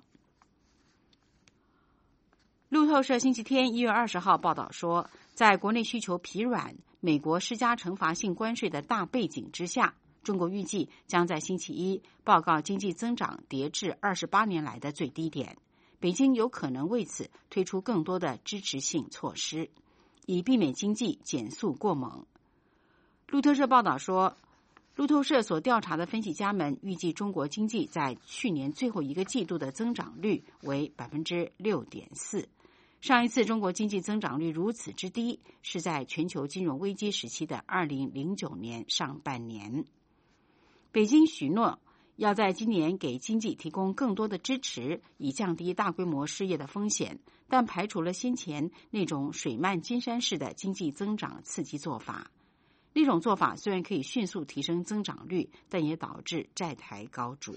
路透社星期天一月二十号报道说，在国内需求疲软、美国施加惩罚性关税的大背景之下，中国预计将在星期一报告经济增长跌至二十八年来的最低点。北京有可能为此推出更多的支持性措施，以避免经济减速过猛。路透社报道说，路透社所调查的分析家们预计中国经济在去年最后一个季度的增长率为 百分之六点四。上一次中国经济增长率如此之低，是在全球金融危机时期的二零零九年上半年。北京许诺要在今年给经济提供更多的支持，以降低大规模失业的风险，但排除了先前那种水漫金山式的经济增长刺激做法。那种做法虽然可以迅速提升增长率，但也导致债台高筑。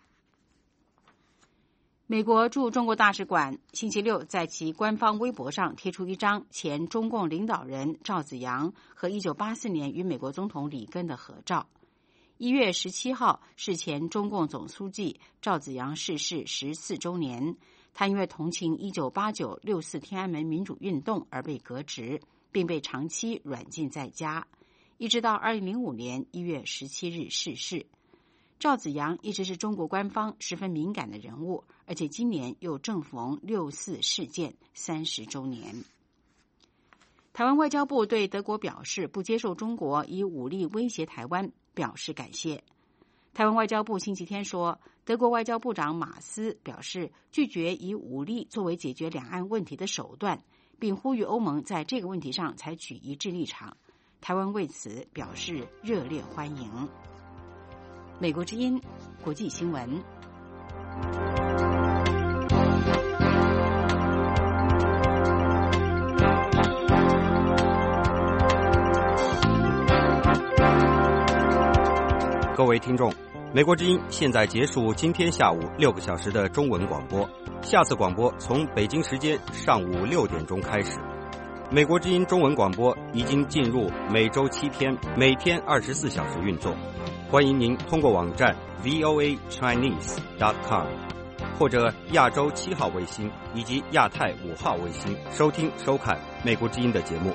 美国驻中国大使馆星期六在其官方微博上贴出一张前中共领导人赵紫阳和一九八四年与美国总统里根的合照。一月十七号是前中共总书记赵紫阳逝世十四周年，他因为同情一九八九六四天安门民主运动而被革职，并被长期软禁在家，一直到二零零五年一月十七日逝世。赵紫阳一直是中国官方十分敏感的人物，而且今年又正逢六四事件三十周年。台湾外交部对德国表示不接受中国以武力威胁台湾，表示感谢。台湾外交部星期天说，德国外交部长马斯表示拒绝以武力作为解决两岸问题的手段，并呼吁欧盟在这个问题上采取一致立场。台湾为此表示热烈欢迎。美国之音国际新闻。 各位听众，美国之音现在结束今天下午六个小时的中文广播，下次广播从北京时间上午六点钟开始。美国之音中文广播已经进入每周七天，每天二十四小时运作。欢迎您通过网站 v o a chinese dot com 或者亚洲七号卫星以及亚太五号卫星收听收看美国之音的节目。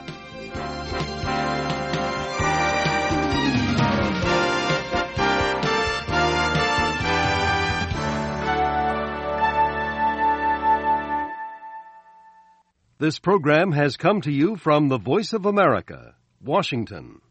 This program has come to you from the Voice of America, Washington.